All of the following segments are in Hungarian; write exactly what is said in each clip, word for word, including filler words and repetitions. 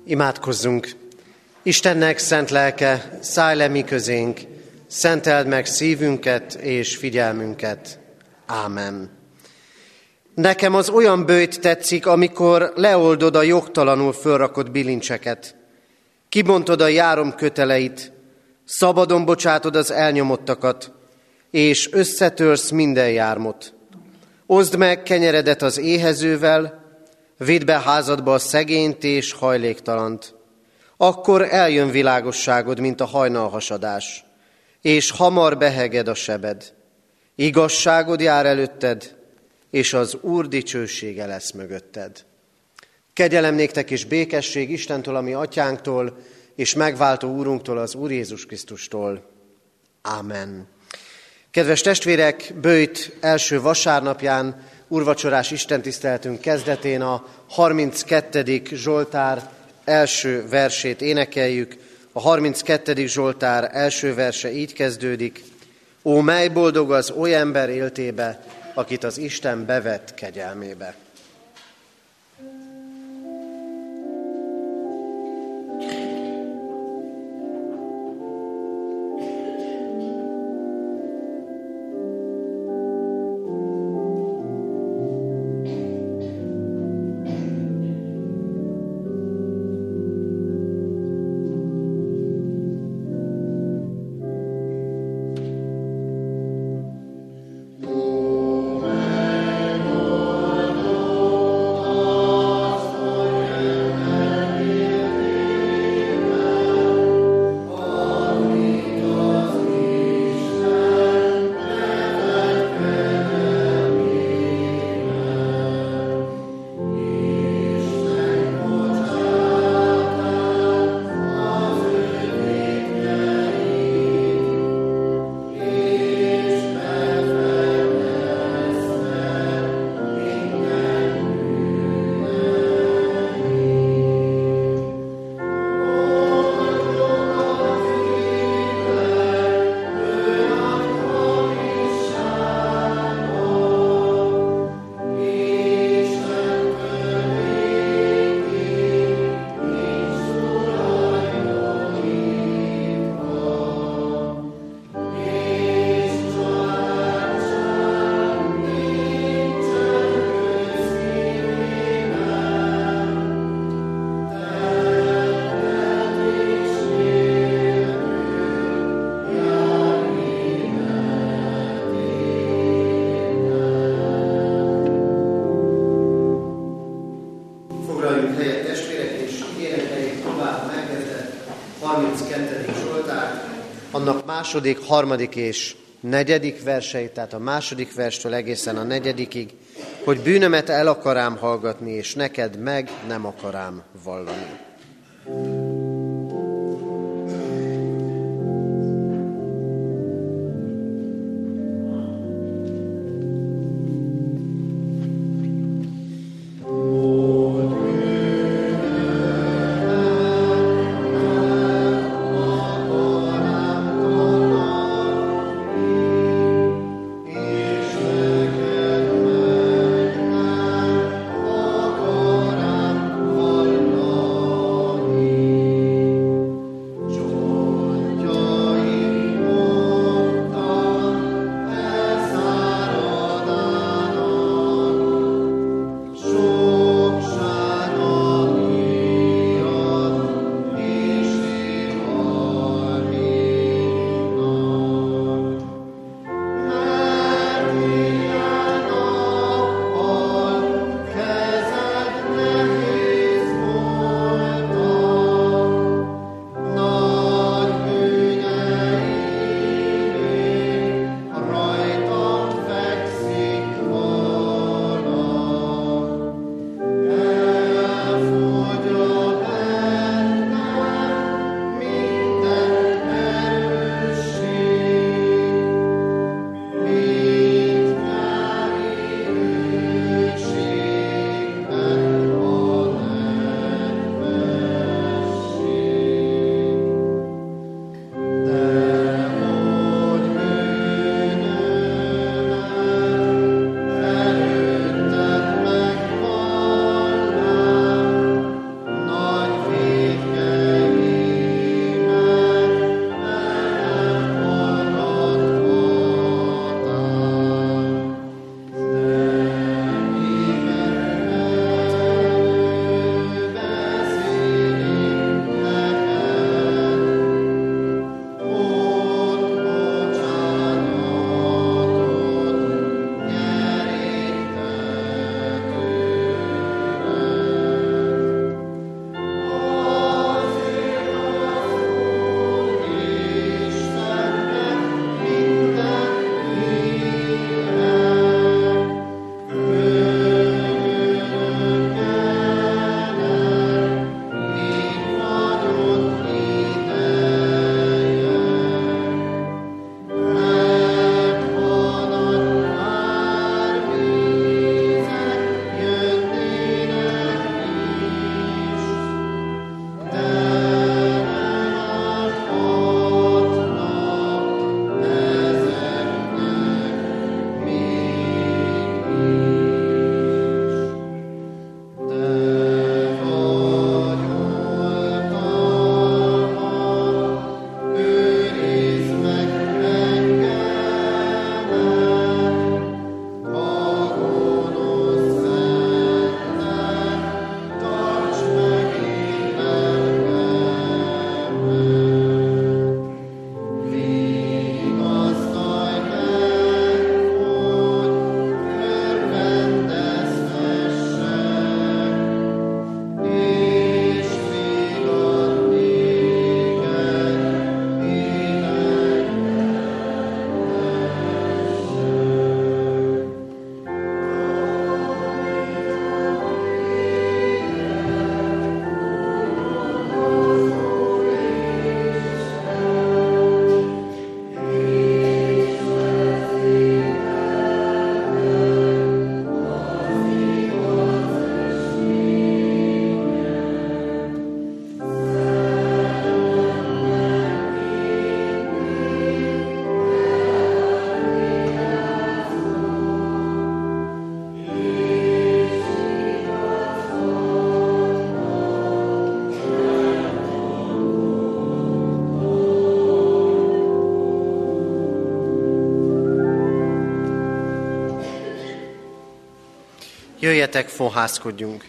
Imádkozzunk! Istennek szent lelke, szállj le mi közénk, szenteld meg szívünket és figyelmünket. Ámen. Nekem az olyan böjt tetszik, amikor leoldod a jogtalanul fölrakott bilincseket, kibontod a járom köteleit, szabadon bocsátod az elnyomottakat, és összetörsz minden jármot. Oszd meg kenyeredet az éhezővel, vidd be házadba a szegényt és hajléktalant. Akkor eljön világosságod, mint a hajnalhasadás, és hamar beheged a sebed. Igazságod jár előtted, és az Úr dicsősége lesz mögötted. Kegyelem néktek és békesség Istentől, a mi atyánktól, és megváltó Úrunktól, az Úr Jézus Krisztustól. Ámen. Kedves testvérek, böjt első vasárnapján, úrvacsorás istentiszteletünk kezdetén a harminckettedik Zsoltár első versét énekeljük. A harminckettedik Zsoltár első verse így kezdődik. Ó, mely boldog az oly ember éltébe, akit az Isten bevett kegyelmébe. Annak második, harmadik és negyedik verseit, tehát a második verstől egészen a negyedikig, hogy bűnömet el akarám hallgatni, és neked meg nem akarám vallani. Amen. Jöjjetek, fohászkodjunk!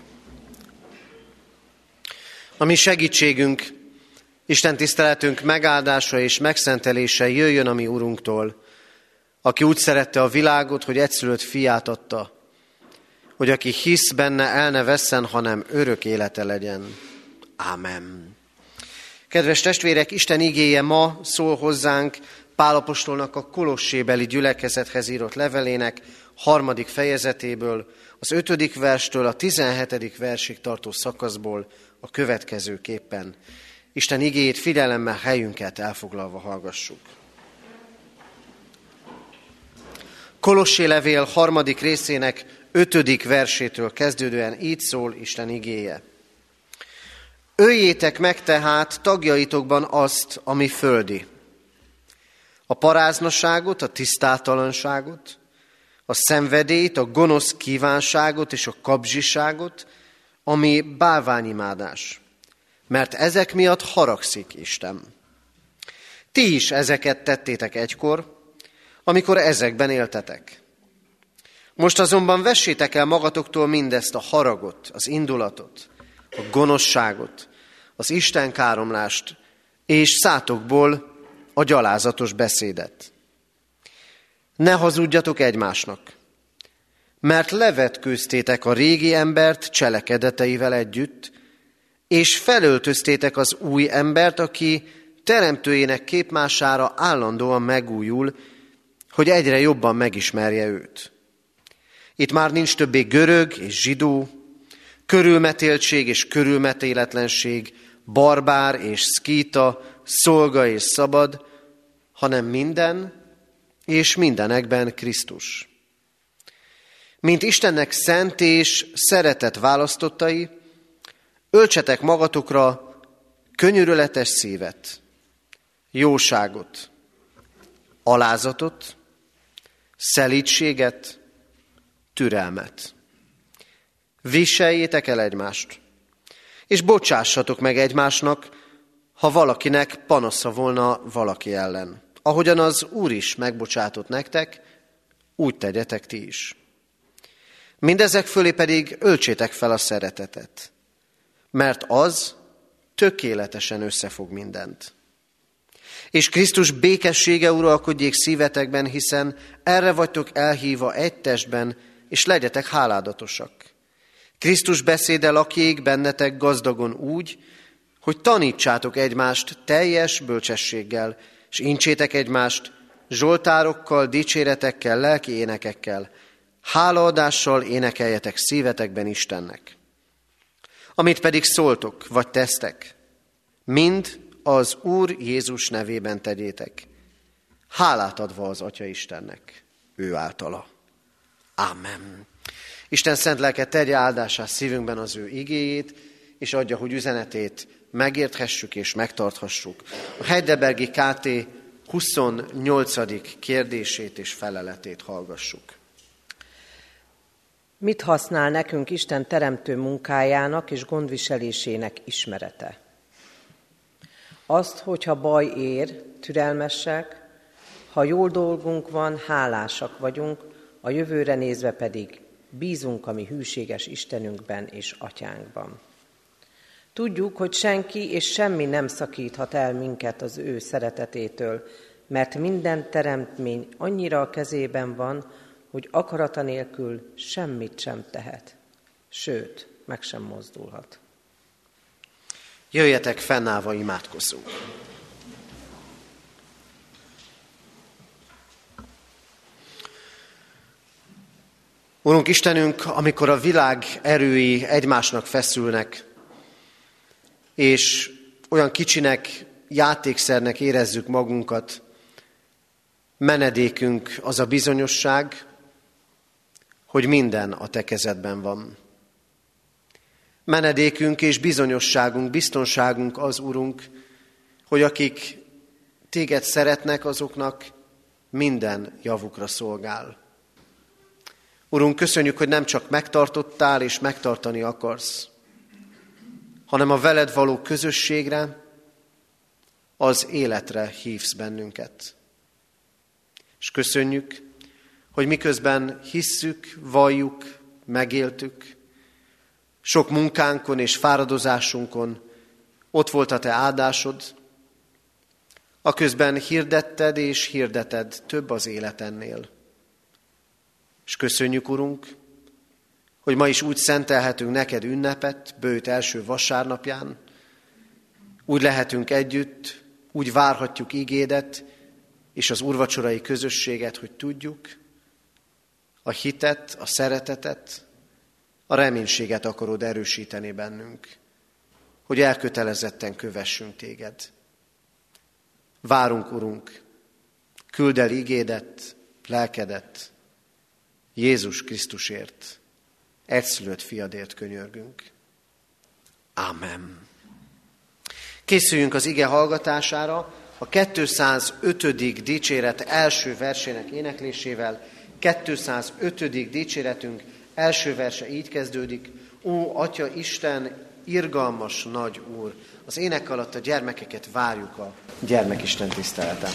A mi segítségünk, Isten tiszteletünk megáldása és megszentelése jöjjön a mi Urunktól, aki úgy szerette a világot, hogy egyszülött fiát adta, hogy aki hisz benne, el ne vesszen, hanem örök élete legyen. Ámen. Kedves testvérek, Isten igéje ma szól hozzánk Pál apostolnak a kolossébeli gyülekezethez írott levelének harmadik fejezetéből, az ötödik verstől a tizenhetedik versig tartó szakaszból a következőképpen. Isten igéjét figyelemmel helyünket elfoglalva hallgassuk. Kolossé levél harmadik részének ötödik versétől kezdődően így szól Isten igéje. Öljétek meg tehát tagjaitokban azt, ami földi. A paráznaságot, a tisztátalanságot, a szenvedélyt, a gonosz kívánságot és a kabzsiságot, ami bálványimádás. Mert ezek miatt haragszik Isten. Ti is ezeket tettétek egykor, amikor ezekben éltetek. Most azonban vessétek el magatoktól mindezt, a haragot, az indulatot, a gonoszságot, az istenkáromlást, és szátokból a gyalázatos beszédet. Ne hazudjatok egymásnak, mert levetkőztétek a régi embert cselekedeteivel együtt, és felöltöztétek az új embert, aki teremtőjének képmására állandóan megújul, hogy egyre jobban megismerje őt. Itt már nincs többé görög és zsidó, körülmetéltség és körülmetéletlenség, barbár és szkíta, szolga és szabad, hanem minden és mindenekben Krisztus. Mint Istennek szent és szeretett választottai, öltsetek magatokra könyörületes szívet, jóságot, alázatot, szelídséget, türelmet. Viseljétek el egymást, és bocsássatok meg egymásnak, ha valakinek panasza volna valaki ellen. Ahogyan az Úr is megbocsátott nektek, úgy tegyetek ti is. Mindezek fölé pedig öltsétek fel a szeretetet, mert az tökéletesen összefog mindent. És Krisztus békessége uralkodjék szívetekben, hiszen erre vagytok elhívva egy testben, és legyetek háládatosak. Krisztus beszéde lakjék bennetek gazdagon úgy, hogy tanítsátok egymást teljes bölcsességgel, és incsétek egymást zsoltárokkal, dicséretekkel, lelki énekekkel, hálaadással énekeljetek szívetekben Istennek. Amit pedig szóltok, vagy tesztek, mind az Úr Jézus nevében tegyétek, hálát adva az Atya Istennek, ő általa. Ámen. Isten szent lelke tegye áldását szívünkben az ő igéjét, és adja, hogy üzenetét megérthessük és megtarthassuk. A Heidelbergi ká té huszonnyolcadik kérdését és feleletét hallgassuk. Mit használ nekünk Isten teremtő munkájának és gondviselésének ismerete? Azt, hogyha baj ér, türelmesek, ha jól dolgunk van, hálásak vagyunk, a jövőre nézve pedig bízunk a mi hűséges Istenünkben és Atyánkban. Tudjuk, hogy senki és semmi nem szakíthat el minket az ő szeretetétől, mert minden teremtmény annyira a kezében van, hogy akarata nélkül semmit sem tehet. Sőt, meg sem mozdulhat. Jöjjetek, fennállva imádkozzunk. Urunk Istenünk, amikor a világ erői egymásnak feszülnek, és olyan kicsinek, játékszernek érezzük magunkat, menedékünk az a bizonyosság, hogy minden a te kezedben van. Menedékünk és bizonyosságunk, biztonságunk az, Urunk, hogy akik téged szeretnek, azoknak minden javukra szolgál. Urunk, köszönjük, hogy nem csak megtartottál és megtartani akarsz, hanem a veled való közösségre, az életre hívsz bennünket. És köszönjük, hogy miközben hisszük, valljuk, megéltük. Sok munkánkon és fáradozásunkon ott volt a te áldásod, aközben hirdetted és hirdeted több az élet ennél. És köszönjük, Urunk, hogy ma is úgy szentelhetünk neked ünnepet, bőjt első vasárnapján, úgy lehetünk együtt, úgy várhatjuk igédet és az úrvacsorai közösséget, hogy tudjuk, a hitet, a szeretetet, a reménységet akarod erősíteni bennünk, hogy elkötelezetten kövessünk téged. Várunk, Urunk, küld el igédet, lelkedet, Jézus Krisztusért, egyszülött fiadért könyörgünk. Ámen. Készüljünk az ige hallgatására a kétszázötödik dicséret első versének éneklésével. kétszázötödik dicséretünk első verse így kezdődik. Ó, Atya Isten, irgalmas nagy Úr! Az ének alatt a gyermekeket várjuk a gyermekisten tiszteleten.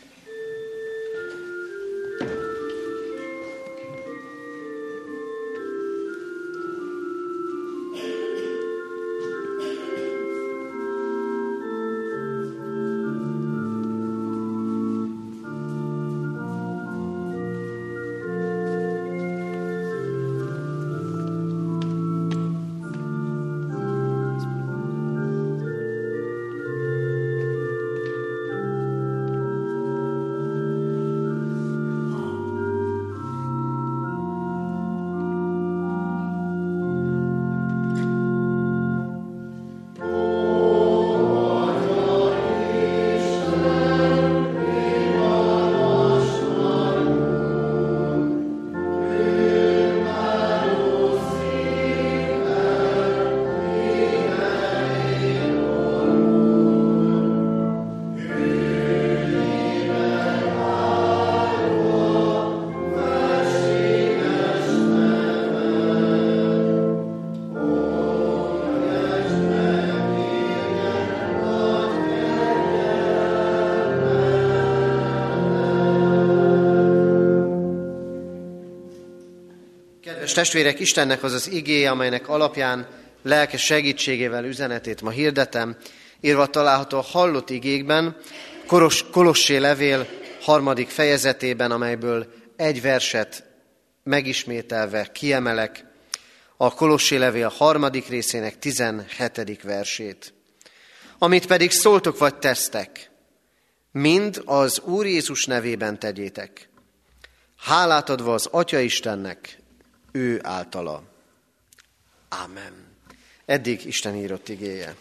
Testvérek, Istennek az az igéje, amelynek alapján lelke segítségével üzenetét ma hirdetem, írva található a hallott igékben, Koros, Kolossé levél harmadik fejezetében, amelyből egy verset megismételve kiemelek, a Kolossé levél harmadik részének tizenhetedik versét. Amit pedig szóltok vagy tesztek, mind az Úr Jézus nevében tegyétek, hálát adva az Atya Istennek, ő általa. Ámen. Eddig Isten írott igéje.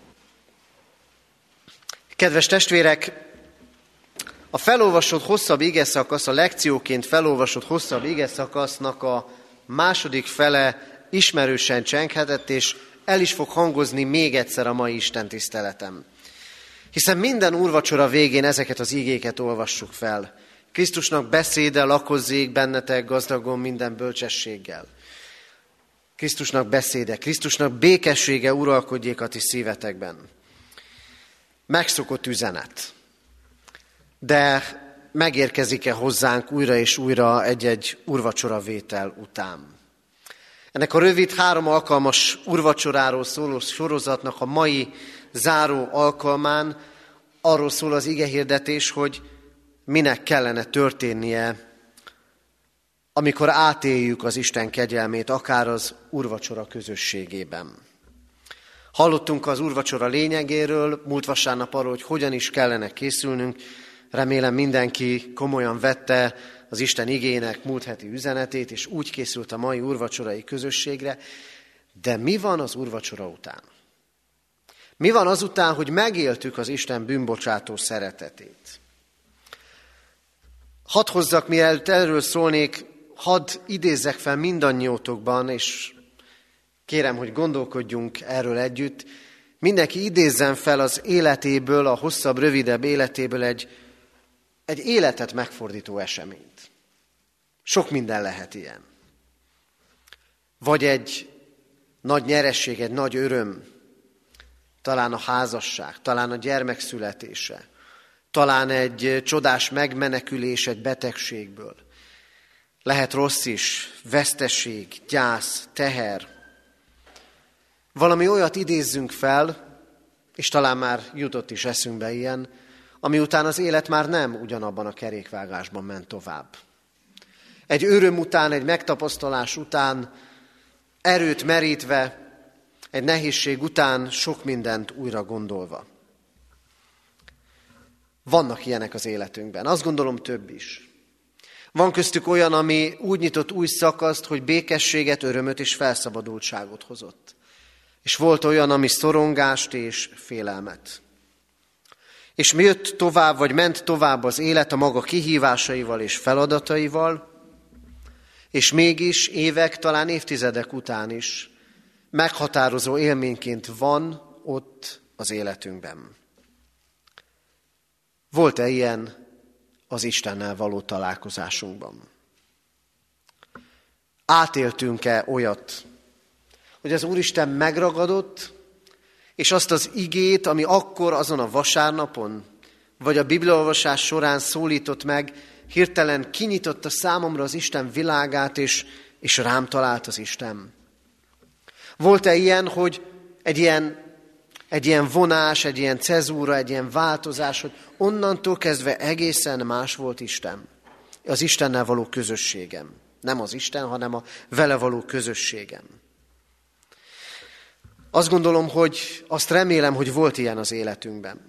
Kedves testvérek, a felolvasott hosszabb igeszakasz, a lekcióként felolvasott hosszabb igeszakasznak a második fele ismerősen csenghetett, és el is fog hangozni még egyszer a mai Isten tiszteletem. Hiszen minden úrvacsora végén ezeket az igéket olvassuk fel. Krisztusnak beszéde lakozzék bennetek gazdagon minden bölcsességgel. Krisztusnak beszéde, Krisztusnak békessége uralkodjék a ti szívetekben. Megszokott üzenet. De megérkezik-e hozzánk újra és újra egy-egy úrvacsora vétel után? Ennek a rövid, három alkalmas úrvacsoráról szóló sorozatnak a mai záró alkalmán arról szól az igehirdetés, hogy minek kellene történnie, amikor átéljük az Isten kegyelmét, akár az úrvacsora közösségében. Hallottunk az úrvacsora lényegéről, múlt vasárnap arról, hogy hogyan is kellene készülnünk. Remélem mindenki komolyan vette az Isten igének múlt heti üzenetét, és úgy készült a mai úrvacsorai közösségre. De mi van az úrvacsora után? Mi van azután, hogy megéltük az Isten bűnbocsátó szeretetét? Hadd hozzak, mielőtt erről szólnék, hadd idézzek fel mindannyiótokban, és kérem, hogy gondolkodjunk erről együtt. Mindenki idézzen fel az életéből, a hosszabb, rövidebb életéből egy, egy életet megfordító eseményt. Sok minden lehet ilyen. Vagy egy nagy nyeresség, egy nagy öröm, talán a házasság, talán a gyermek születése, talán egy csodás megmenekülés egy betegségből. Lehet rossz is, veszteség, gyász, teher. Valami olyat idézzünk fel, és talán már jutott is eszünkbe ilyen, ami után az élet már nem ugyanabban a kerékvágásban ment tovább. Egy öröm után, egy megtapasztalás után, erőt merítve, egy nehézség után sok mindent újra gondolva. Vannak ilyenek az életünkben, azt gondolom több is. Van köztük olyan, ami úgy nyitott új szakaszt, hogy békességet, örömöt és felszabadultságot hozott. És volt olyan, ami szorongást és félelmet. És mi jött tovább, vagy ment tovább az élet a maga kihívásaival és feladataival, és mégis évek, talán évtizedek után is meghatározó élményként van ott az életünkben. Volt-e ilyen az Istennel való találkozásunkban? Átéltünk-e olyat, hogy az Úristen megragadott, és azt az igét, ami akkor azon a vasárnapon, vagy a bibliaolvasás során szólított meg, hirtelen kinyitotta számomra az Isten világát, és, és rám talált az Isten. Volt-e ilyen, hogy egy ilyen, egy ilyen vonás, egy ilyen cezúra, egy ilyen változás, hogy onnantól kezdve egészen más volt Isten? Az Istennel való közösségem. Nem az Isten, hanem a vele való közösségem. Azt gondolom, hogy azt remélem, hogy volt ilyen az életünkben.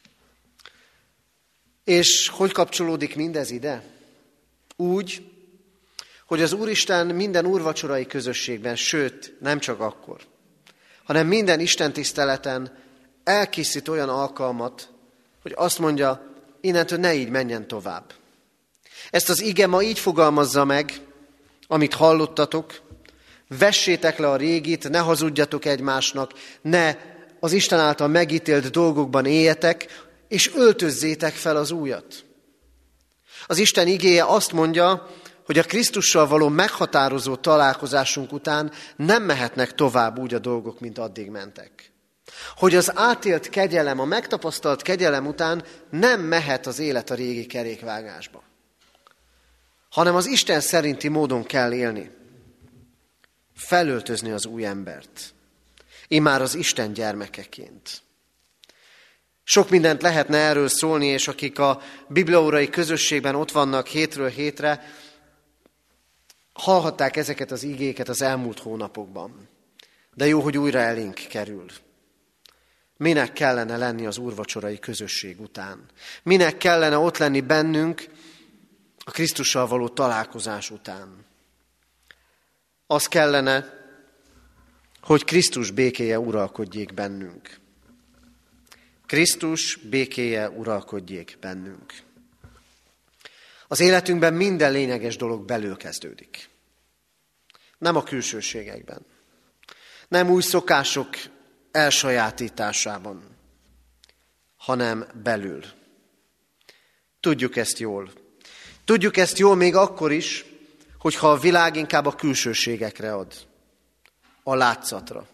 És hogy kapcsolódik mindez ide? Úgy, hogy az Úristen minden úrvacsorai közösségben, sőt, nem csak akkor, hanem minden istentiszteleten elkészít olyan alkalmat, hogy azt mondja, innentől ne így menjen tovább. Ezt az ige ma így fogalmazza meg, amit hallottatok, vessétek le a régit, ne hazudjatok egymásnak, ne az Isten által megítélt dolgokban éljetek, és öltözzétek fel az újat. Az Isten igéje azt mondja, hogy a Krisztussal való meghatározó találkozásunk után nem mehetnek tovább úgy a dolgok, mint addig mentek. Hogy az átélt kegyelem, a megtapasztalt kegyelem után nem mehet az élet a régi kerékvágásba, hanem az Isten szerinti módon kell élni. Felöltözni az új embert. Immár az Isten gyermekeként. Sok mindent lehetne erről szólni, és akik a bibliaórai közösségben ott vannak hétről hétre, hallhatták ezeket az igéket az elmúlt hónapokban. De jó, hogy újra elénk kerül. Minek kellene lenni az úrvacsorai közösség után? Minek kellene ott lenni bennünk a Krisztussal való találkozás után? Az kellene, hogy Krisztus békéje uralkodjék bennünk. Krisztus békéje uralkodjék bennünk. Az életünkben minden lényeges dolog belül kezdődik. Nem a külsőségekben. Nem új szokások elsajátításában, hanem belül. Tudjuk ezt jól. Tudjuk ezt jól még akkor is, hogyha a világ inkább a külsőségekre ad, a látszatra.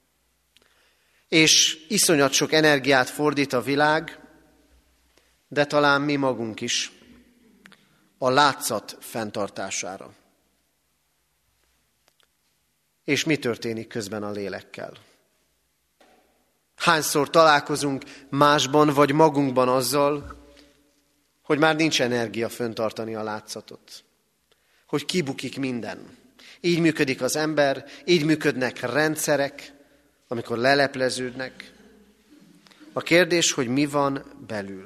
És iszonyat sok energiát fordít a világ, de talán mi magunk is a látszat fenntartására. És mi történik közben a lélekkel? Hányszor találkozunk másban vagy magunkban azzal, hogy már nincs energia fenntartani a látszatot, hogy kibukik minden. Így működik az ember, így működnek rendszerek, amikor lelepleződnek. A kérdés, hogy mi van belül.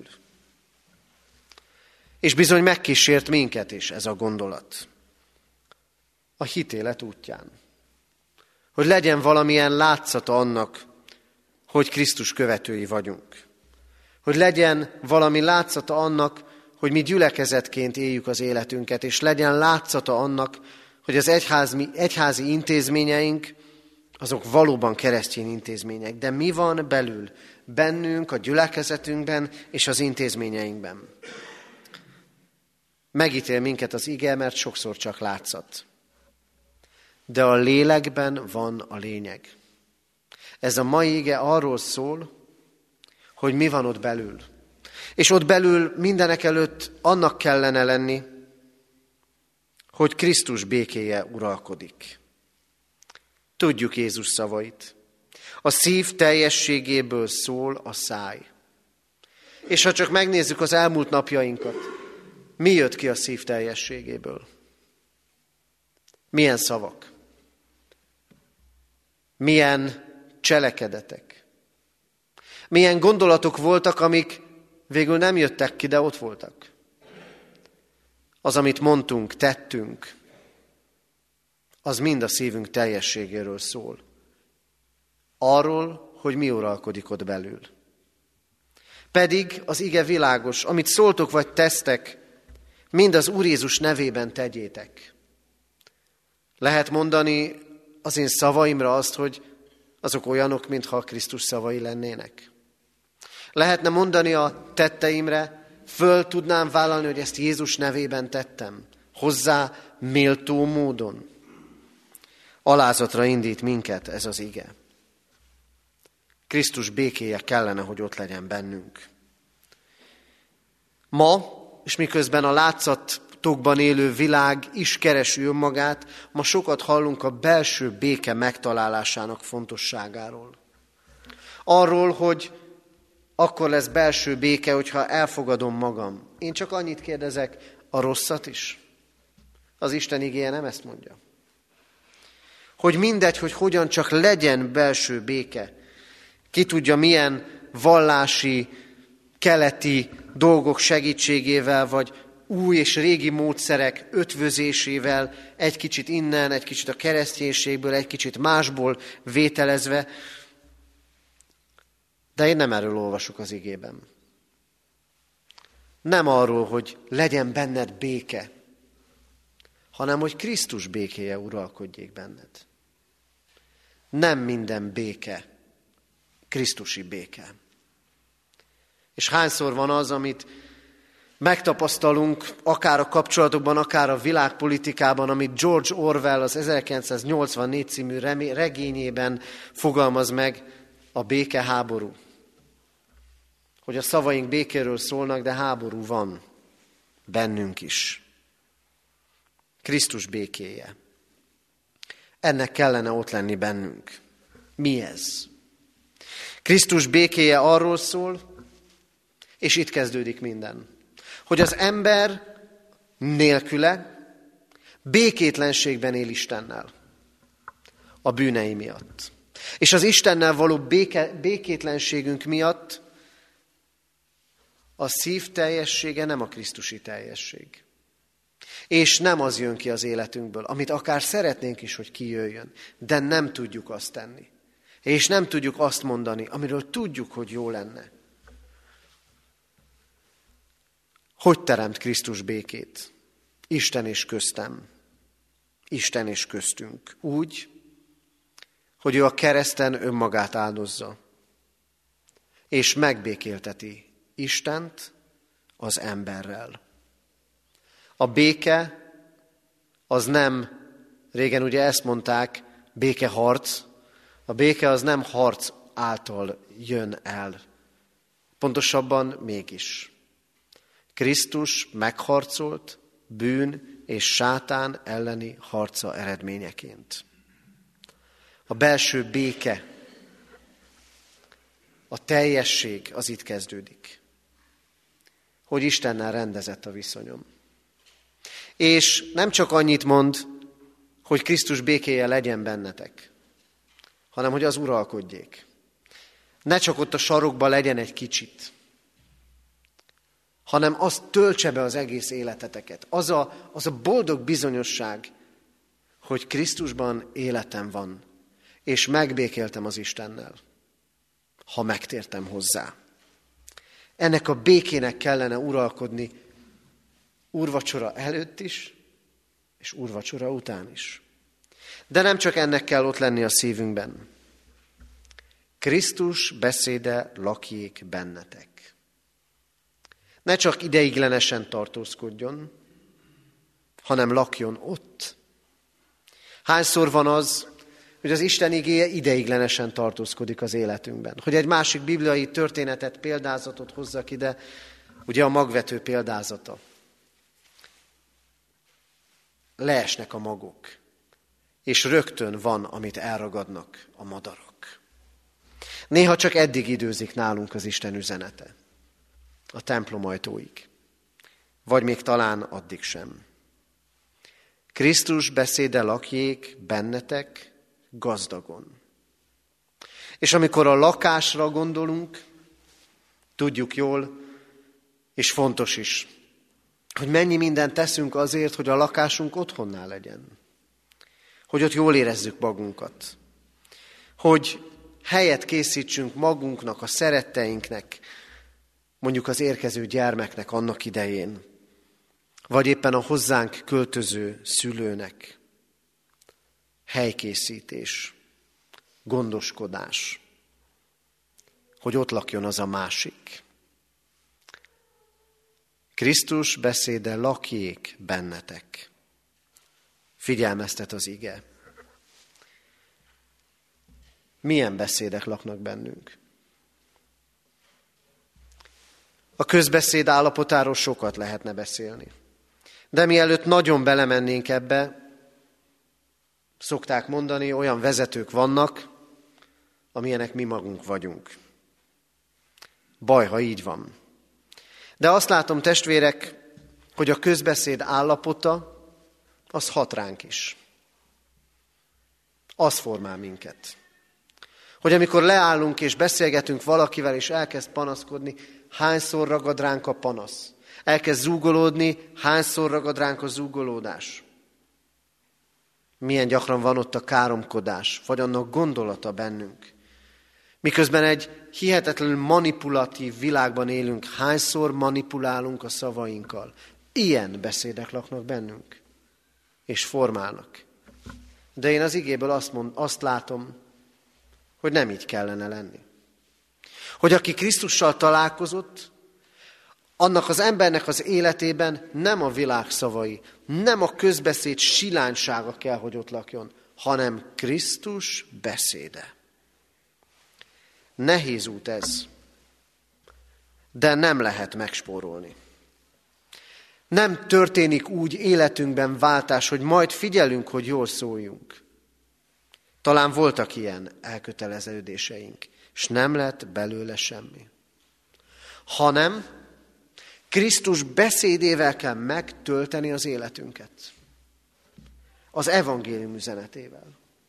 És bizony megkísért minket is ez a gondolat. A hitélet útján. Hogy legyen valamilyen látszata annak, hogy Krisztus követői vagyunk. Hogy legyen valami látszata annak, hogy mi gyülekezetként éljük az életünket, és legyen látszata annak, hogy az egyházi, egyházi intézményeink, azok valóban keresztény intézmények. De mi van belül? Bennünk, a gyülekezetünkben és az intézményeinkben. Megítél minket az ige, mert sokszor csak látszat. De a lélekben van a lényeg. Ez a mai ige arról szól, hogy mi van ott belül. És ott belül mindenek előtt annak kellene lenni, hogy Krisztus békéje uralkodik. Tudjuk Jézus szavait. A szív teljességéből szól a száj. És ha csak megnézzük az elmúlt napjainkat, mi jött ki a szív teljességéből? Milyen szavak? Milyen cselekedetek? Milyen gondolatok voltak, amik végül nem jöttek ki, de ott voltak? Az, amit mondtunk, tettünk, az mind a szívünk teljességéről szól. Arról, hogy mi uralkodik ott belül. Pedig az ige világos, amit szóltok vagy tesztek, mind az Úr Jézus nevében tegyétek. Lehet mondani az én szavaimra azt, hogy azok olyanok, mintha Krisztus szavai lennének. Lehetne mondani a tetteimre, föl tudnám vállalni, hogy ezt Jézus nevében tettem, hozzá méltó módon. Alázatra indít minket ez az ige. Krisztus békéje kellene, hogy ott legyen bennünk. Ma, és miközben a látszatokban élő világ is keresi önmagát, ma sokat hallunk a belső béke megtalálásának fontosságáról. Arról, hogy akkor lesz belső béke, hogyha elfogadom magam. Én csak annyit kérdezek, a rosszat is? Az Isten igéje nem ezt mondja. Hogy mindegy, hogy hogyan csak legyen belső béke. Ki tudja, milyen vallási, keleti dolgok segítségével, vagy új és régi módszerek ötvözésével, egy kicsit innen, egy kicsit a kereszténységből, egy kicsit másból vételezve. De én nem erről olvasok az igében. Nem arról, hogy legyen benned béke, hanem hogy Krisztus békéje uralkodjék benned. Nem minden béke krisztusi béke. És hányszor van az, amit megtapasztalunk, akár a kapcsolatokban, akár a világpolitikában, amit George Orwell az ezerkilencszáznyolcvannégy című regényében fogalmaz meg, a békeháború. Hogy a szavaink békéről szólnak, de háború van bennünk is. Krisztus békéje. Ennek kellene ott lenni bennünk. Mi ez? Krisztus békéje arról szól, és itt kezdődik minden, hogy az ember nélküle békétlenségben él Istennel a bűnei miatt. És az Istennel való béke, békétlenségünk miatt a szív teljessége nem a krisztusi teljesség. És nem az jön ki az életünkből, amit akár szeretnénk is, hogy kijöjjön, de nem tudjuk azt tenni. És nem tudjuk azt mondani, amiről tudjuk, hogy jó lenne. Hogy teremt Krisztus békét? Isten és köztem. Isten és köztünk. Úgy, hogy ő a kereszten önmagát áldozza, és megbékélteti Istent az emberrel. A béke az nem, régen ugye ezt mondták, békeharc, a béke az nem harc által jön el. Pontosabban mégis. Krisztus megharcolt bűn és sátán elleni harca eredményeként. A belső béke, a teljesség az itt kezdődik. Hogy Istennel rendezett a viszonyom. És nem csak annyit mond, hogy Krisztus békéje legyen bennetek, hanem hogy az uralkodjék. Ne csak ott a sarokban legyen egy kicsit, hanem azt töltse be az egész életeteket. Az a, az a boldog bizonyosság, hogy Krisztusban életem van, és megbékéltem az Istennel, ha megtértem hozzá. Ennek a békének kellene uralkodni úrvacsora előtt is, és úrvacsora után is. De nem csak ennek kell ott lenni a szívünkben. Krisztus beszéde lakjék bennetek. Ne csak ideiglenesen tartózkodjon, hanem lakjon ott. Hányszor van az, hogy az Isten igéje ideiglenesen tartózkodik az életünkben? Hogy egy másik bibliai történetet, példázatot hozzak ide, ugye a magvető példázata. leesnek a magok, és rögtön van, amit elragadnak a madarak. Néha csak eddig időzik nálunk az Isten üzenete, a templom ajtóig, vagy még talán addig sem. Krisztus beszéde lakjék bennetek gazdagon. És amikor a lakásra gondolunk, tudjuk jól, és fontos is, hogy mennyi mindent teszünk azért, hogy a lakásunk otthonná legyen. Hogy ott jól érezzük magunkat. Hogy helyet készítsünk magunknak, a szeretteinknek, mondjuk az érkező gyermeknek annak idején, vagy éppen a hozzánk költöző szülőnek. Helykészítés, gondoskodás, hogy ott lakjon az a másik. Krisztus beszéde lakjék bennetek. Figyelmeztet az ige. Milyen beszédek laknak bennünk? A közbeszéd állapotáról sokat lehetne beszélni. De mielőtt nagyon belemennénk ebbe, szokták mondani, olyan vezetők vannak, amilyenek mi magunk vagyunk. Baj, ha így van. De azt látom, testvérek, hogy a közbeszéd állapota, az hat ránk is. Az formál minket. Hogy amikor leállunk és beszélgetünk valakivel, és elkezd panaszkodni, hányszor ragad ránk a panasz? Elkezd zúgolódni, hányszor ragad ránk a zúgolódás? Milyen gyakran van ott a káromkodás, vagy annak gondolata bennünk? Miközben egy hihetetlenül manipulatív világban élünk, hányszor manipulálunk a szavainkkal? Ilyen beszédek laknak bennünk, és formálnak. De én az igéből azt, mond, azt látom, hogy nem így kellene lenni. Hogy aki Krisztussal találkozott, annak az embernek az életében nem a világ szavai, nem a közbeszéd silánysága kell, hogy ott lakjon, hanem Krisztus beszéde. Nehéz út ez, de nem lehet megspórolni. Nem történik úgy életünkben váltás, hogy majd figyelünk, hogy jól szóljunk. Talán voltak ilyen elköteleződéseink, és nem lett belőle semmi. Hanem Krisztus beszédével kell megtölteni az életünket. Az evangélium üzenetével.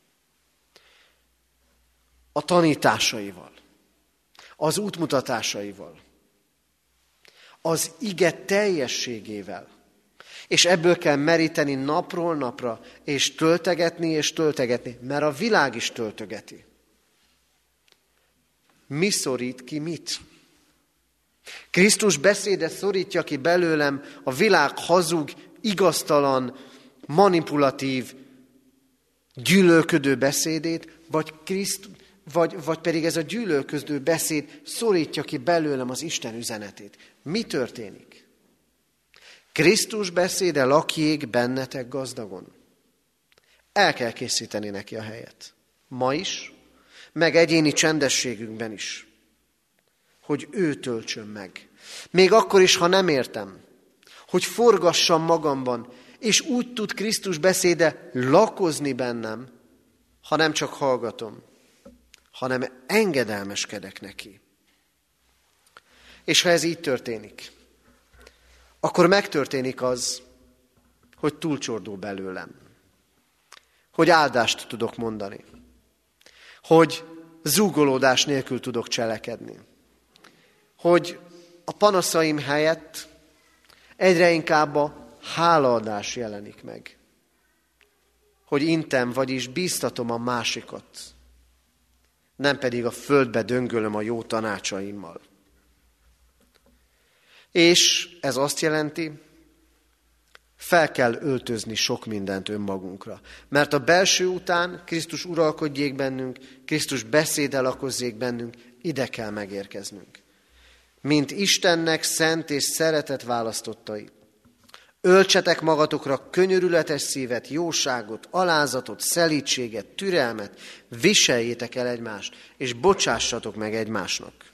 A tanításaival. Az útmutatásaival. Az ige teljességével. És ebből kell meríteni napról napra, és töltegetni, és töltegetni, mert a világ is töltögeti. Mi szorít ki mit? Krisztus beszéde szorítja ki belőlem a világ hazug, igaztalan, manipulatív, gyűlölködő beszédét, vagy, Kriszt, vagy, vagy pedig ez a gyűlölködő beszéd szorítja ki belőlem az Isten üzenetét. Mi történik? Krisztus beszéde lakjék bennetek gazdagon. El kell készíteni neki a helyet. Ma is, meg egyéni csendességünkben is. Hogy ő töltsön meg. Még akkor is, ha nem értem. Hogy forgassam magamban, és úgy tud Krisztus beszéde lakozni bennem, ha nem csak hallgatom, hanem engedelmeskedek neki. És ha ez így történik, akkor megtörténik az, hogy túlcsordul belőlem. Hogy áldást tudok mondani. Hogy zúgolódás nélkül tudok cselekedni. Hogy a panaszaim helyett egyre inkább a hálaadás jelenik meg. Hogy intem, vagyis bíztatom a másikat, nem pedig a földbe döngölöm a jó tanácsaimmal. És ez azt jelenti, fel kell öltözni sok mindent önmagunkra. Mert a belső után Krisztus uralkodjék bennünk, Krisztus beszéde lakozzék bennünk, ide kell megérkeznünk. Mint Istennek szent és szeretett választottai. Öltsetek magatokra könyörületes szívet, jóságot, alázatot, szelídséget, türelmet, viseljétek el egymást, és bocsássatok meg egymásnak.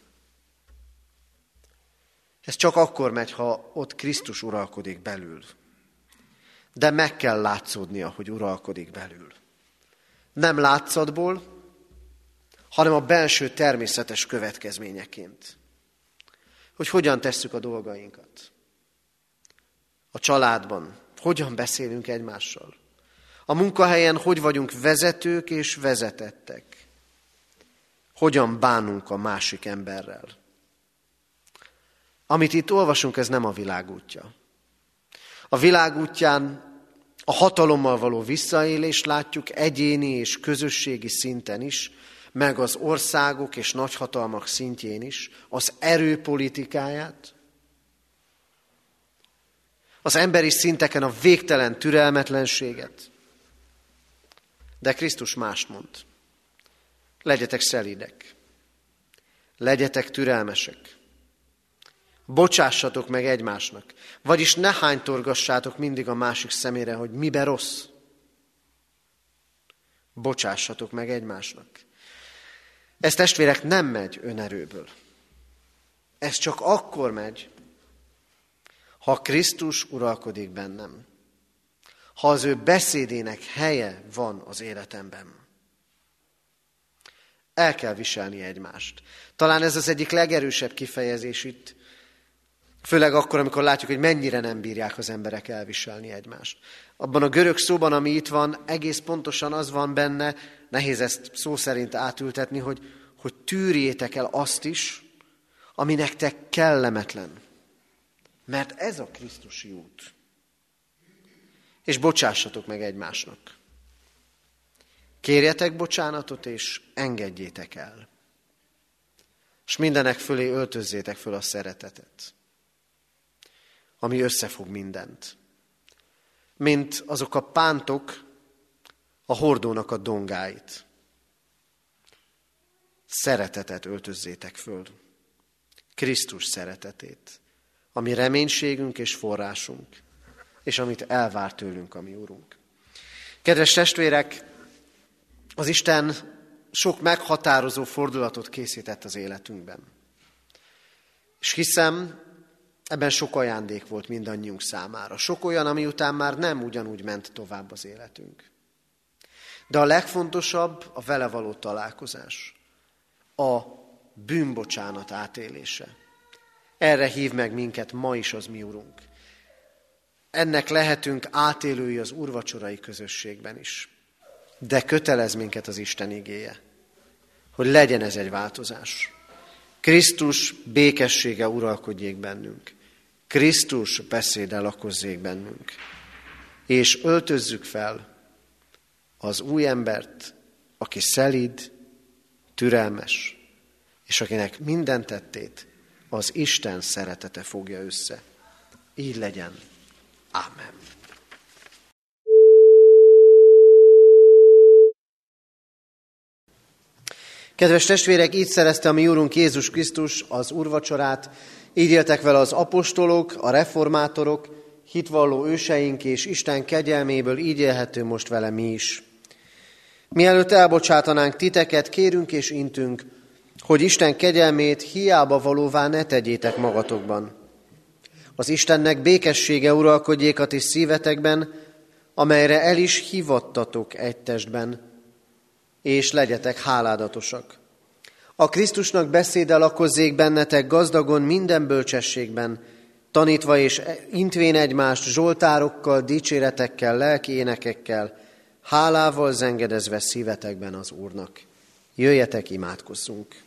Ez csak akkor megy, ha ott Krisztus uralkodik belül. de meg kell látszódnia, hogy uralkodik belül. Nem látszatból, hanem a belső természetes következményeként. Hogy hogyan tesszük a dolgainkat. A családban hogyan beszélünk egymással. A munkahelyen hogy vagyunk vezetők és vezetettek. Hogyan bánunk a másik emberrel. Amit itt olvasunk, ez nem a világ útja. A világ útján a hatalommal való visszaélést látjuk egyéni és közösségi szinten is, meg az országok és nagyhatalmak szintjén is, az erőpolitikáját, az emberi szinteken a végtelen türelmetlenséget. De Krisztus mást mond. Legyetek szelídek, legyetek türelmesek, bocsássatok meg egymásnak, vagyis ne hánytorgassátok mindig a másik szemére, hogy mibe rossz. Bocsássatok meg egymásnak. Ez, testvérek, nem megy önerőből. Ez csak akkor megy, ha Krisztus uralkodik bennem. Ha az ő beszédének helye van az életemben. El kell viselni egymást. Talán ez az egyik legerősebb kifejezés itt, főleg akkor, amikor látjuk, hogy mennyire nem bírják az emberek elviselni egymást. Abban a görög szóban, ami itt van, egész pontosan az van benne, nehéz ezt szó szerint átültetni, hogy, hogy tűrjétek el azt is, ami nektek kellemetlen. Mert ez a Krisztusi út. És bocsássatok meg egymásnak. Kérjetek bocsánatot, és engedjétek el. És mindenek fölé öltözzétek föl a szeretetet, ami összefog mindent. Mint azok a pántok a hordónak a dongáit. Szeretetet öltözzétek föl. Krisztus szeretetét, ami reménységünk és forrásunk, és amit elvár tőlünk a mi Urunk. Kedves testvérek, az Isten sok meghatározó fordulatot készített az életünkben. És hiszem, ebben sok ajándék volt mindannyiunk számára. Sok olyan, ami után már nem ugyanúgy ment tovább az életünk. De a legfontosabb a vele való találkozás. A bűnbocsánat átélése. Erre hív meg minket ma is az mi Urunk. Ennek lehetünk átélői az úrvacsorai közösségben is. De kötelez minket az Isten igéje, hogy legyen ez egy változás. Krisztus békessége uralkodjék bennünk. Krisztus beszéde lakozzék bennünk. És öltözzük fel az új embert, aki szelíd, türelmes, és akinek minden tettét az Isten szeretete fogja össze. Így legyen. Ámen. Kedves testvérek, így szerezte a mi Úrunk Jézus Krisztus az úrvacsorát, így éltek vele az apostolok, a reformátorok, hitvalló őseink, és Isten kegyelméből így élhető most vele mi is. Mielőtt elbocsátanánk titeket, kérünk és intünk, hogy Isten kegyelmét hiába valóvá ne tegyétek magatokban. Az Istennek békessége uralkodjék a ti szívetekben, amelyre el is hívattatok egy testben, és legyetek háládatosak. A Krisztusnak beszéde lakozzék bennetek gazdagon minden bölcsességben, tanítva és intvén egymást zsoltárokkal, dicséretekkel, lelki énekekkel, hálával zengedezve szívetekben az Úrnak. Jöjjetek, imádkozzunk!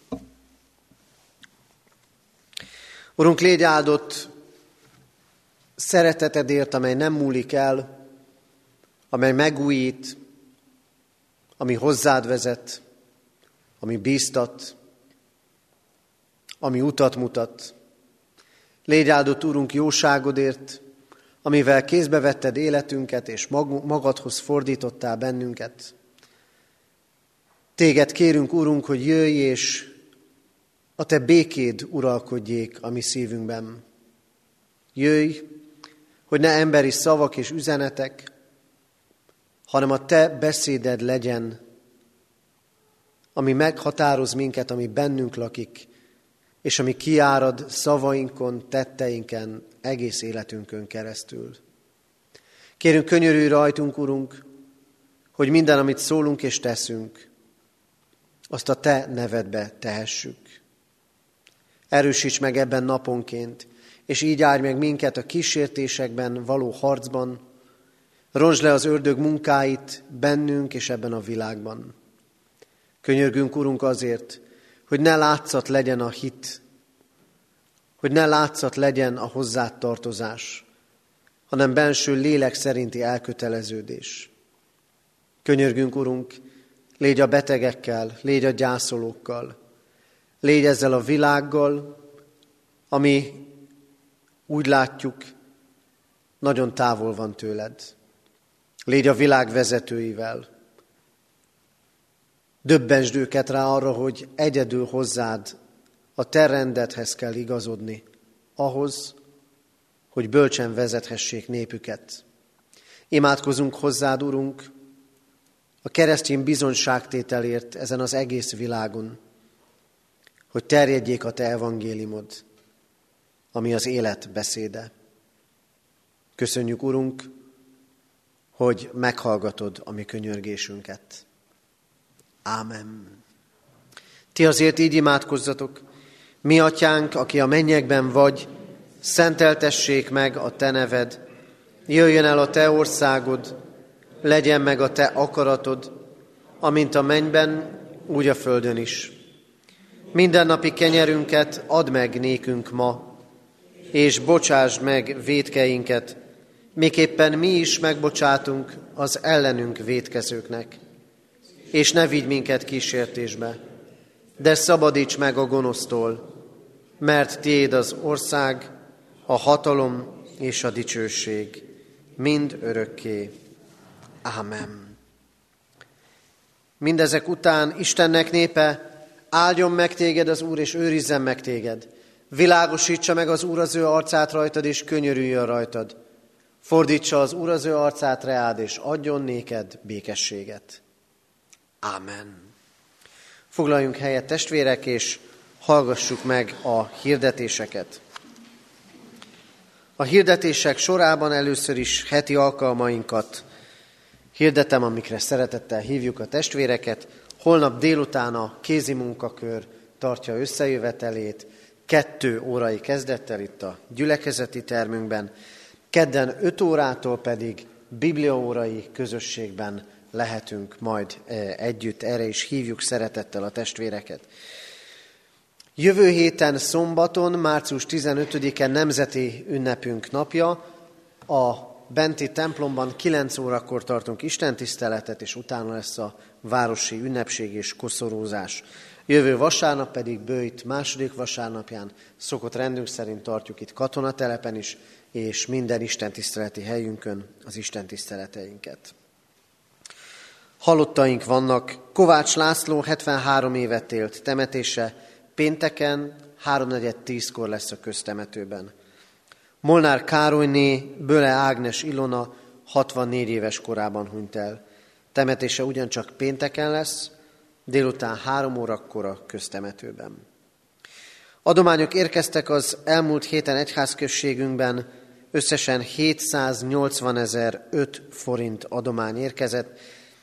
Urunk, légy áldott szeretetedért, amely nem múlik el, amely megújít, ami hozzád vezet, ami bíztat, ami utat mutat. Légy áldott, Úrunk, jóságodért, amivel kézbe vetted életünket, és magadhoz fordítottál bennünket. Téged kérünk, Úrunk, hogy jöjj, és a te békéd uralkodjék a mi szívünkben. Jöjj, hogy ne emberi szavak és üzenetek, hanem a te beszéded legyen, ami meghatároz minket, ami bennünk lakik, és ami kiárad szavainkon, tetteinken, egész életünkön keresztül. Kérünk, könyörülj rajtunk, Urunk, hogy minden, amit szólunk és teszünk, azt a Te nevedbe tehessük. Erősíts meg ebben naponként, és így állj meg minket a kísértésekben való harcban, rontsd le az ördög munkáit bennünk és ebben a világban. Könyörgünk, Urunk, azért, hogy ne látszat legyen a hit, hogy ne látszat legyen a hozzád tartozás, hanem benső lélek szerinti elköteleződés. Könyörgünk, Urunk, légy a betegekkel, légy a gyászolókkal, légy ezzel a világgal, ami úgy látjuk, nagyon távol van tőled. Légy a világ vezetőivel. Döbbensd őket rá arra, hogy egyedül hozzád, a te rendedhez kell igazodni, ahhoz, hogy bölcsen vezethessék népüket. Imádkozunk hozzád, Urunk, a keresztény bizonyságtételért ezen az egész világon, hogy terjedjék a te evangéliumod, ami az élet beszéde. Köszönjük, Urunk, hogy meghallgatod a mi könyörgésünket. Ámen. Ti azért így imádkozzatok: mi atyánk, aki a mennyekben vagy, szenteltessék meg a te neved, jöjjön el a te országod, legyen meg a te akaratod, amint a mennyben, úgy a földön is. Mindennapi kenyerünket add meg nékünk ma, és bocsásd meg vétkeinket, miképpen mi is megbocsátunk az ellenünk vétkezőknek. És ne vigy minket kísértésbe, de szabadíts meg a gonosztól, mert tiéd az ország, a hatalom és a dicsőség, mind örökké. Ámen. Mindezek után Istennek népe, áldjon meg téged az Úr, és őrizzen meg téged. Világosítsa meg az Úr az ő arcát rajtad, és könyörüljön rajtad. Fordítsa az Úr az ő arcát reád, és adjon néked békességet. Ámen. Foglaljunk helyet, testvérek, és hallgassuk meg a hirdetéseket. A hirdetések sorában először is heti alkalmainkat hirdetem, amikre szeretettel hívjuk a testvéreket. Holnap délután a kézi munkakör tartja összejövetelét, kettő órai kezdettel itt a gyülekezeti termünkben, kedden öt órától pedig bibliaórai közösségben lehetünk majd együtt, erre is hívjuk szeretettel a testvéreket. Jövő héten szombaton, március tizenötödike nemzeti ünnepünk napja, a benti templomban kilenc órakor tartunk istentiszteletet, és utána lesz a városi ünnepség és koszorúzás. Jövő vasárnap pedig bőjt második vasárnapján szokott rendünk szerint tartjuk itt katonatelepen is, és minden istentiszteleti helyünkön az istentiszteleteinket. Halottaink vannak. Kovács László hetvenhárom évet élt, temetése pénteken háromnegyed tízkor lesz a köztemetőben. Molnár Károlyné Böle Ágnes Ilona hatvannégy éves korában hunyt el. Temetése ugyancsak pénteken lesz, délután három órakor a köztemetőben. Adományok érkeztek az elmúlt héten egyházközségünkben, összesen hétszáznyolcvanezer-öt forint adomány érkezett.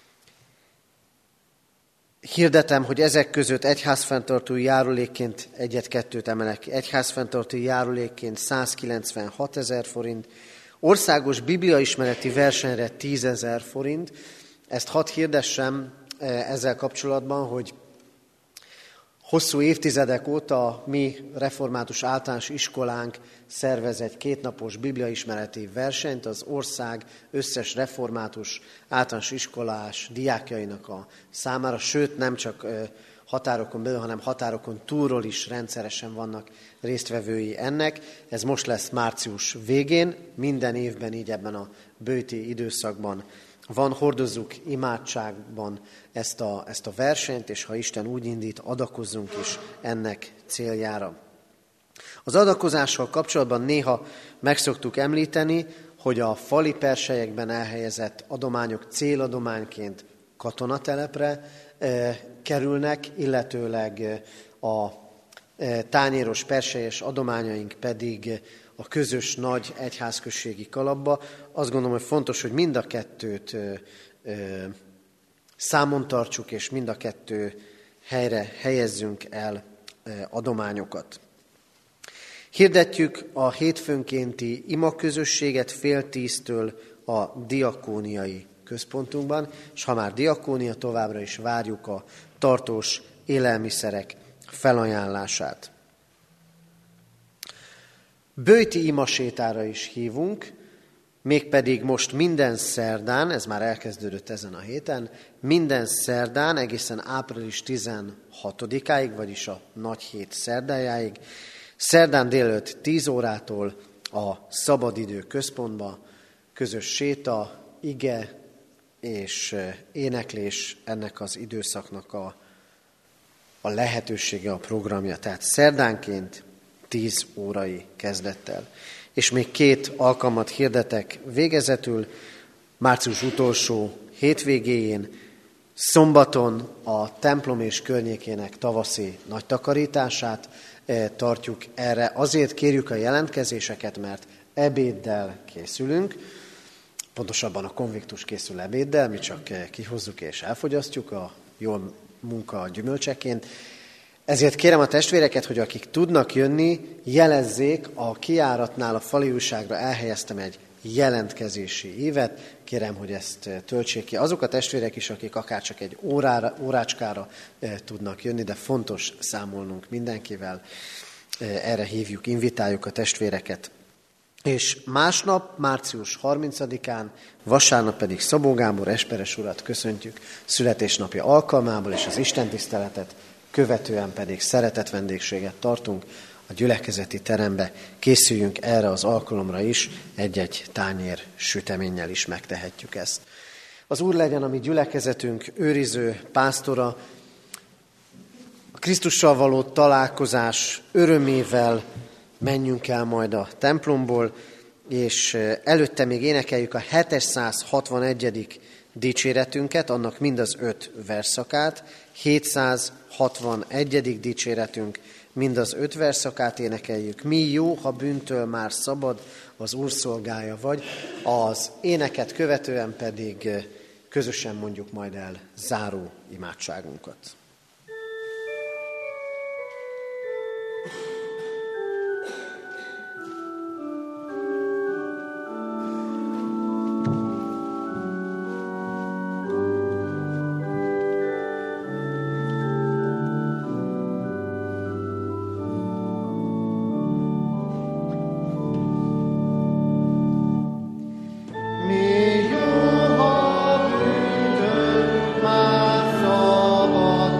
Hirdetem, hogy ezek között egyházfenntartói járulékként egyet-kettőt emelek ki. Egyházfenntartói járulékként százkilencvenhatezer forint, országos bibliaismereti versenyre tízezer forint. Ezt hadd hirdessem ezzel kapcsolatban, hogy hosszú évtizedek óta a mi református általános iskolánk szervez egy kétnapos bibliaismereti versenyt az ország összes református általános iskolás diákjainak a számára, sőt nem csak határokon belül, hanem határokon túlról is rendszeresen vannak résztvevői ennek. Ez most lesz március végén, minden évben így ebben a bőti időszakban van, hordozzuk imádságban ezt a, ezt a versenyt, és ha Isten úgy indít, adakozzunk is ennek céljára. Az adakozással kapcsolatban néha meg szoktuk említeni, hogy a fali perselyekben elhelyezett adományok céladományként katonatelepre e, kerülnek, illetőleg a e, tányéros perselyes adományaink pedig a közös nagy egyházközségi kalapba. Azt gondolom, hogy fontos, hogy mind a kettőt ö, ö, számon tartsuk, és mind a kettő helyre helyezzünk el ö, adományokat. Hirdetjük a hétfőnkénti imaközösséget fél tíztől a diakóniai központunkban, és ha már diakónia, továbbra is várjuk a tartós élelmiszerek felajánlását. Böjti imasétára is hívunk, mégpedig most minden szerdán, ez már elkezdődött ezen a héten, minden szerdán egészen április tizenhatodikáig, vagyis a nagy hét szerdájáig, szerdán délelőtt tíz órától a Szabadidő központba közös séta, ige és éneklés ennek az időszaknak a, a lehetősége, a programja. Tehát szerdánként tíz órai kezdettel. És még két alkalmat hirdetek végezetül, március utolsó hétvégéjén, szombaton a templom és környékének tavaszi nagy takarítását tartjuk. Erre azért kérjük a jelentkezéseket, mert ebéddel készülünk, pontosabban a konviktus készül ebéddel, mi csak kihozzuk és elfogyasztjuk a jó munka gyümölcseként. Ezért kérem a testvéreket, hogy akik tudnak jönni, jelezzék, a kijáratnál a fali újságra elhelyeztem egy jelentkezési ívet. Kérem, hogy ezt töltsék ki. Azok a testvérek is, akik akár csak egy órára, órácskára e, tudnak jönni, de fontos számolnunk mindenkivel. E, erre hívjuk, invitáljuk a testvéreket. És másnap, március harmincadikán, vasárnap pedig Szabó Gábor Esperes urat köszöntjük születésnapja alkalmából, és az istentiszteletet követően pedig szeretett vendégséget tartunk a gyülekezeti terembe. Készüljünk erre az alkalomra is, egy-egy tányér süteménnyel is megtehetjük ezt. Az Úr legyen a mi gyülekezetünk őriző pásztora, a Krisztussal való találkozás örömével menjünk el majd a templomból, és előtte még énekeljük a hétszázhatvanegyedik dicséretünket, annak mind az öt verszakát. hétszázhatvanegyedik dicséretünk, mind az öt verszakát énekeljük. Mi jó, ha bűntől már szabad, az Úr szolgája vagy. Az éneket követően pedig közösen mondjuk majd el záró imádságunkat. Mi jó, ha bűntől már szabad,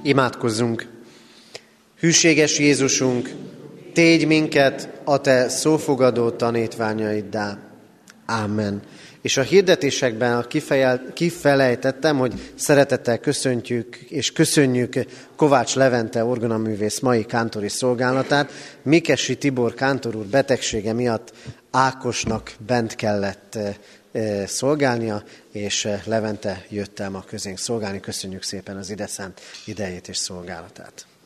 Imádkozzunk! Hűséges Jézusunk, tégy minket a Te szófogadó tanítványaiddá. Ámen. És a hirdetésekben kifejel, kifelejtettem, hogy szeretettel köszöntjük és köszönjük Kovács Levente orgonaművész mai kántori szolgálatát. Mikesi Tibor kántor úr betegsége miatt Ákosnak bent kellett szolgálnia, és Levente jött el ma közénk szolgálni. Köszönjük szépen az ide szánt idejét és szolgálatát.